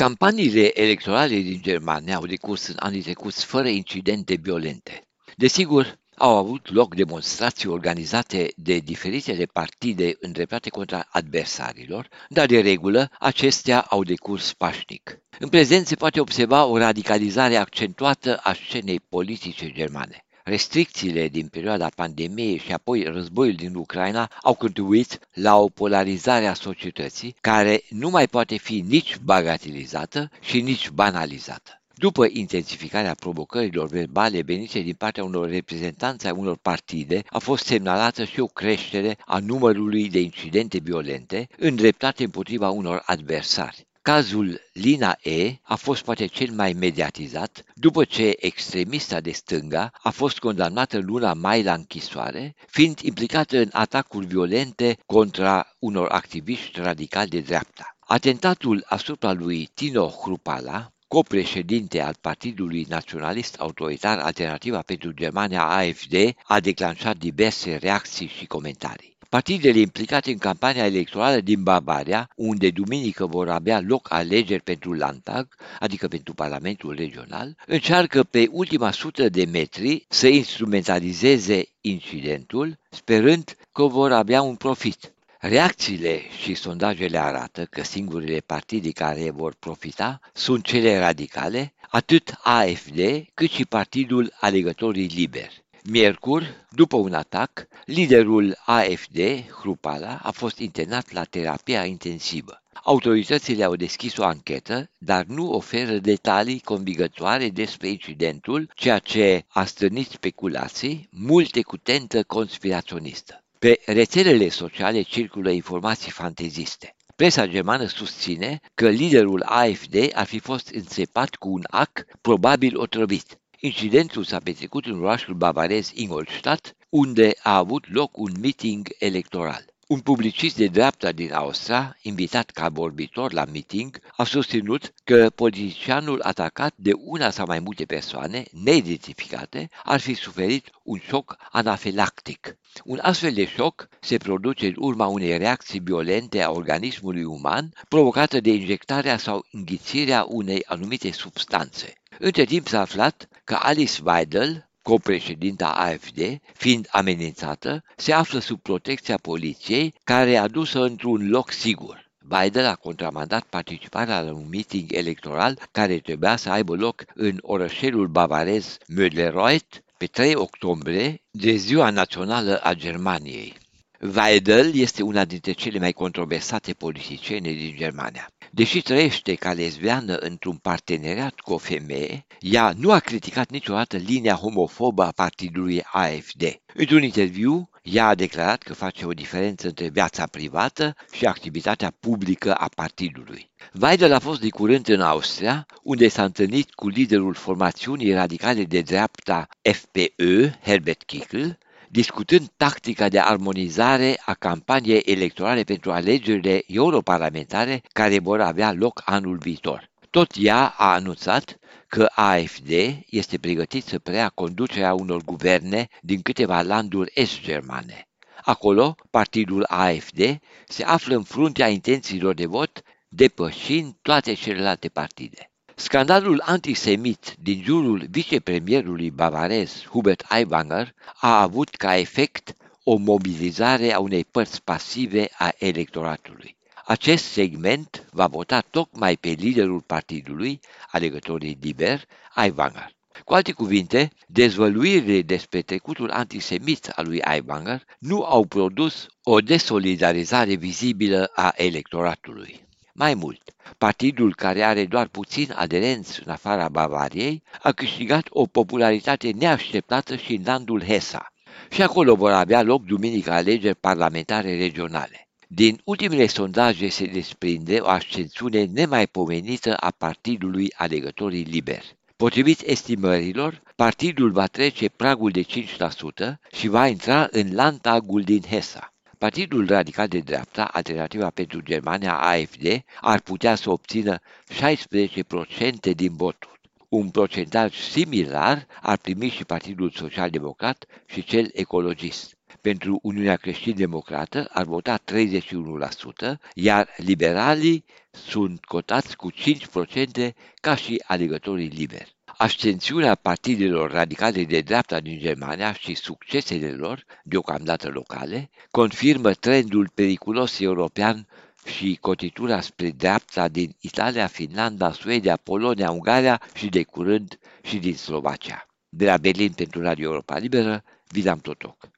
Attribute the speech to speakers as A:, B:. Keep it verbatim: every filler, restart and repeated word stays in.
A: Campaniile electorale din Germania au decurs în anii trecuți fără incidente violente. Desigur, au avut loc demonstrații organizate de diferitele partide îndreptate contra adversarilor, dar de regulă acestea au decurs pașnic. În prezent se poate observa o radicalizare accentuată a scenei politice germane. Restricțiile din perioada pandemiei și apoi războiul din Ucraina au contribuit la o polarizare a societății care nu mai poate fi nici bagatelizată și nici banalizată. După intensificarea provocărilor verbale venite din partea unor reprezentanți ai unor partide, a fost semnalată și o creștere a numărului de incidente violente îndreptate împotriva unor adversari. Cazul Lina E. a fost poate cel mai mediatizat după ce extremista de stânga a fost condamnată luna mai la închisoare, fiind implicată în atacuri violente contra unor activiști radicali de dreapta. Atentatul asupra lui Tino Hrupala, copreședinte al Partidului Naționalist Autoritar Alternativa pentru Germania A F D, a declanșat diverse reacții și comentarii. Partidele implicate în campania electorală din Bavaria, unde duminică vor avea loc alegeri pentru Landtag, adică pentru Parlamentul Regional, încearcă pe ultima sută de metri să instrumentalizeze incidentul, sperând că vor avea un profit. Reacțiile și sondajele arată că singurele partide care vor profita sunt cele radicale, atât A F D cât și Partidul Alegătorii Liberi. Miercuri, după un atac, liderul A F D, Hrupala, a fost internat la terapia intensivă. Autoritățile au deschis o anchetă, dar nu oferă detalii convingătoare despre incidentul, ceea ce a stârnit speculații, multe cu tentă conspiraționistă. Pe rețelele sociale circulă informații fanteziste. Presa germană susține că liderul A F D ar fi fost înțepat cu un ac, probabil otrăvit. Incidentul s-a petrecut în orașul bavarez Ingolstadt, unde a avut loc un meeting electoral. Un publicist de dreapta din Austria, invitat ca vorbitor la meeting, a susținut că politicianul atacat de una sau mai multe persoane neidentificate ar fi suferit un șoc anafilactic. Un astfel de șoc se produce în urma unei reacții violente a organismului uman provocată de injectarea sau înghițirea unei anumite substanțe. Între timp s-a aflat că Alice Weidel, copreședinta A F D, fiind amenințată, se află sub protecția poliției, care a dus-o într-un loc sigur. Weidel a contramandat participarea la un meeting electoral care trebuia să aibă loc în orășelul bavarez Mödlereuth pe trei octombrie, de Ziua Națională a Germaniei. Weidel este una dintre cele mai controversate politiciene din Germania. Deși trăiește ca lesbiană într-un parteneriat cu o femeie, ea nu a criticat niciodată linia homofobă a partidului A F D. Într-un interviu, ea a declarat că face o diferență între viața privată și activitatea publică a partidului. Weidel a fost de curând în Austria, unde s-a întâlnit cu liderul formațiunii radicale de dreapta F P Ö, Herbert Kickl, discutând tactica de armonizare a campaniei electorale pentru alegerile europarlamentare care vor avea loc anul viitor. Tot ea a anunțat că A F D este pregătit să preia conducerea unor guverne din câteva landuri est-germane. Acolo, partidul A F D se află în fruntea intențiilor de vot, depășind toate celelalte partide. Scandalul antisemit din jurul vicepremierului bavarez Hubert Aiwanger a avut ca efect o mobilizare a unei părți pasive a electoratului. Acest segment va vota tocmai pe liderul partidului, Alegătorii Liberi, Aiwanger. Cu alte cuvinte, dezvăluirile despre trecutul antisemit al lui Aiwanger nu au produs o desolidarizare vizibilă a electoratului. Mai mult, partidul care are doar puțin aderenți în afara Bavariei a câștigat o popularitate neașteptată și în landul Hesa. Și acolo vor avea loc duminică alegeri parlamentare regionale. Din ultimele sondaje se desprinde o ascensiune nemaipomenită a partidului Alegătorii Liberi. Potrivit estimărilor, partidul va trece pragul de cinci la sută și va intra în Landtagul din Hesa. Partidul radical de dreapta, Alternativa pentru Germania A F D, ar putea să obțină șaisprezece la sută din voturi. Un procentaj similar ar primi și Partidul Social Democrat și cel ecologist. pentru Uniunea Creștin-Democrată ar vota treizeci și unu la sută, iar liberalii sunt cotați cu cinci la sută ca și alegătorii liberi. Abstențiunea partidelor radicale de dreapta din Germania și succesele lor, deocamdată locale, confirmă trendul periculos european și cotitura spre dreapta din Italia, Finlanda, Suedia, Polonia, Ungaria și de curând și din Slovacia. De la Berlin pentru Radio Europa Liberă, Vidam Totoc.